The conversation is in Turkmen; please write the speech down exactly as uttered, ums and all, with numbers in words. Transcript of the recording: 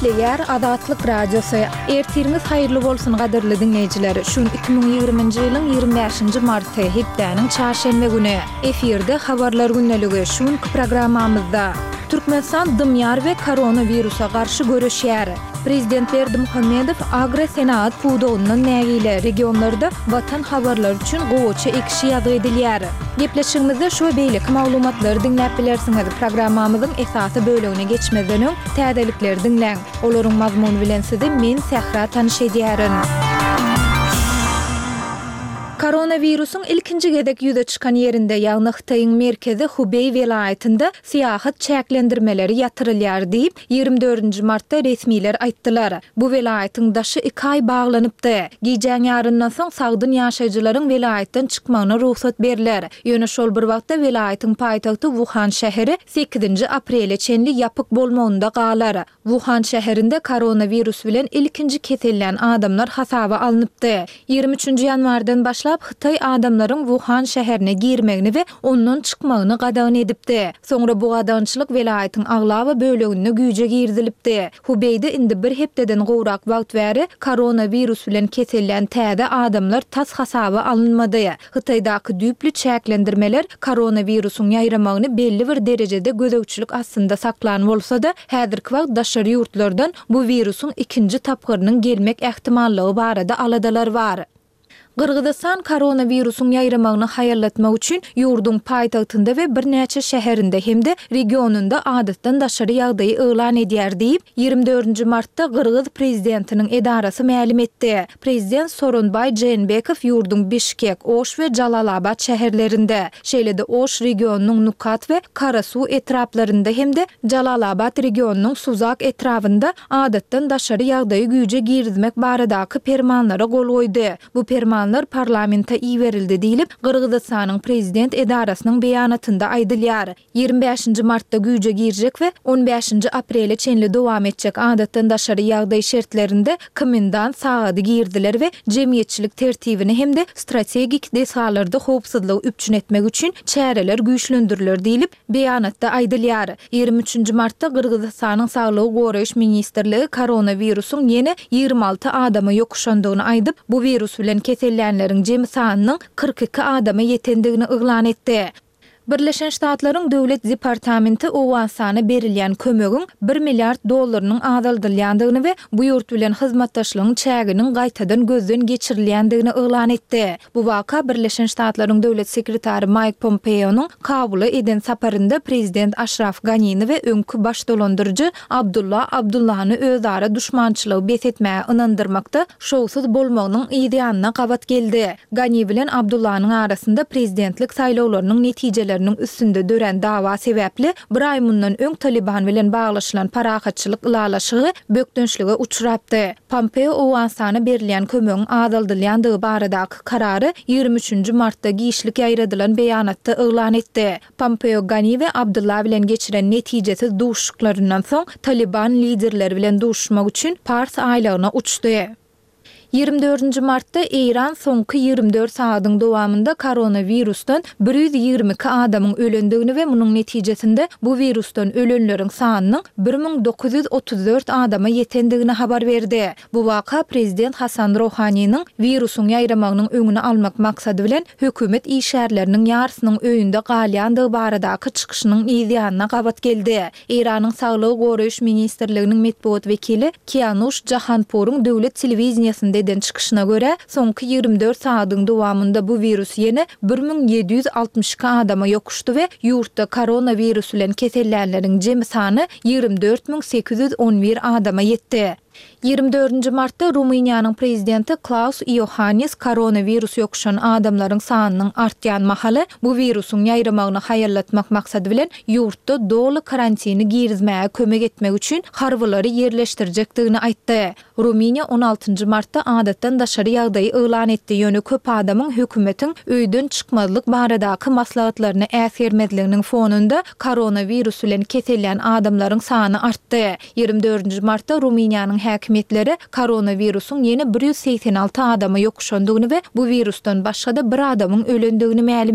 Gepleýär Adatlyk Radiosu. Ertiriniz haýyrly bolsun gaderli dinleýijiler. Şun iki bin ýigrimiji ýylyň ýygrimi beşinji marty hepdeniň çarşembe güni efirde habarlar günneligi şun programmamyzda Türkmenistan dymýar we koronawirusa garşy görüşýär. Prezident Berdimuhamedov Agro Senat puwdugynyň nägile regionlarda watan habarlar üçin gowaça ekşi ýazy edilýär. Gepleşigimizde şu beýlik maglumatlary dinläp bilersiňiz. Programmamyzyň esasy bölegine geçmeden öň täzelikleri dinläň. Olaryň mazmuny bilen sizi men Sehra tanyş edýärin. Koronawirusyň ilkinji gedek ýüze çykan ýerinde ýagny Hytaýyň merkezi Hubei welaýatynda syýahat çäklendirmeleri ýatyrylýar diýip ýygrimi dördünji martda resmiler aýtdylar. Bu welaýatyň daşy iki aý baglanypdy. Giýjäň ýaryndan soň sagdyn ýaşaýjylaryň welaýatdan çykmagyna ruhsat berilýär. Ýöne şol bir wagtda welaýatyň paýtagty Wuhan şäheri sekizinji aprele çenli ýapyk bolmagynda galar. Wuhan şäherinde koronawirus bilen ilkinji kesellen adamlar hasaba alınıpdy. ýygrimi üçünji ýanwardan başlap Hytaý adamlaryň Wuhan şäherine girmegini we ondan çykmagyny gadagan edipdi. Soňra bu gadançylyk welaýatyň aglaba bölegine güýje girdilipdi. Hubeýde indi bir hepdeden gowrak wagt bäri koronawirus bilen kesellen täze adamlar tas hasaba alınmady. Hytaýdaky düýpli çäklendirmeler koronawirusyň ýaýramagyny belli bir derejede gözegçilik astynda saklanyp bolsa-da, häzirki wagt daşary ýurtlardan bu wirusyň ikinji tapgyrynyň gelmek ähtimallygy barada aladalar bar. Gırgızistan koronawirusyň ýaýramagyny haýallatmak üçin ýurdun paýtagtynda we bir näçe şäherinde hemde regionunda adatdan daşary ýagdaý elan edýär diýip ýygrimi dördünji martda Gırgız prezidentiniň edarasy ma'lum etdi. Prezident Soronbay Jeenbekow ýurdun Bişkek, Oş we Jalalabad şäherlerinde, şeýle-de Oş regionunyň Nukat we Karasuw etraplarynda hemde Jalalabad regionunyň Suzak etrafynda adatdan daşary ýagdaýy güýje girizmek baradaky permanlara gol goýdy. Bu perman parlamenta iýerildi diýilip Gırgızstanyň prezident edarasynyň beýanatynda aýdylýar. ýygrimi beşinji martda güýje girjek we on beşinji aprele çenli dowam etjek adatdan daşary ýagdaý şertlerinde komendant sagady girdiler we jemgyýetçilik tertibini hemde strategik desalarda howpsuzlygy üpçün etmek üçin çäreler güýçlendirilýär diýilip beýanatda aýdylýar. ýygrimi üçünji martda Gırgızstanyň Saglyk goraýyş ministrligi koronawirusyň ýene ýygrimi alty adama ýokuşandygyny aýdyp bu virus bilen kesel Leriň jemi sanynyň kırk iki adama ýetendigini eglan etdi. Birleşen Ştatlaryň döwlet departamenti owan sany berilýän kömegiň bir milliard dollarynyň azaldylýandygyny we bu ýurt bilen hyzmatdaşlygyň çäginiň gaýtadan gözden geçirilýändigini eglan etdi. Bu waka Birleşen Ştatlaryň döwlet sekretary Mike Pompeo'nyň Kabuly eden saparynda prezident Ashraf Ghani'ni we öňkü baş dolandyrjy Abdullah Abdullah'ny özara düşmançylygy besetmäge ynandyrmakda şowsuz bolmagynyň ideýanyna gabat geldi. Ghani bilen Abdullah'nyň arasynda prezidentlik saýlawlarynyň netijeleri üstünde dören dawa sebäpli bir ay mundan öň Taliban bilen baglaşylan parahatçylyk ılalaşygy bökdünçlige uçurapdy. Pompeo owan sany berilýän kömegiň azaldylýandygy baradaky karary ýygrimi üçünji martda giýişlik ýaýradylan beýanatda eglan etdi. Pompeo Ghani we Abdullah bilen geçiren netijesiz duşuşyklaryndan soň Taliban liderleri bilen duşuşmak üçin Pars aýlagyna uçdy. ýygrimi dördünji martda Eýran soňky ýygrimi dört saatyň dowamında koronavirusdan bir ýüz ýygrimi iki adamyň ölendigini we munyň netijesinde bu virusdan ölenleriň sanynyň bir ming dokuz ýüz otuz dört adama ýetendigini habar berdi. Bu waka prezident Hasan Rohanynyň virusyň ýaýramagynyň öňüni almak maksady bilen hökümet işärleriniň ýarsynyň öýünde galýandygy baradaky çykyşynyň ideýanyna gabat geldi. Eýranyň Saglyk goraýyş ministrliginiň medpuat wekili Kianush Jahanpour'un döwlet telewiziýasynda eden çıkışına göre soňky ýygrimi dört saatyň dowamında bu virus ýene bir ming ýedi ýüz altmış iki adama ýokuşdy we ýurtda koronavirus bilen kesellenleriň jemi sany ýygrimi dört ming sekiz ýüz on bir adama ýetdi. ýygrimi dördünji martda Rumyniýanyň prezidenti Klaus Iohannis koronavirus ýokuşan adamlaryň sanynyň artýan mahaly bu virusyň ýaýramagyny haýallatmak maksady bilen ýurtda doly karantini girizmäge kömek etmek üçin harwylary ýerleşdirjekdigini aýtdy. Rumyniýa on altynjy martda adatdan daşary ýagdaý elan etdi. Ýöne köp adamyň hökümetiň öýden çykmazlyk baradaky maslahatlaryny äsirmedliginiň fonunda koronavirus bilen kesellen adamlaryň sany artdy. ýygrimi dördünji martda Rumyniýanyň häkimetleri koronavirusyň ýene bir ýüz seksen alty adama ýokuşandygyny we bu virusdan başga da bir adamyň ölendigini ma'lum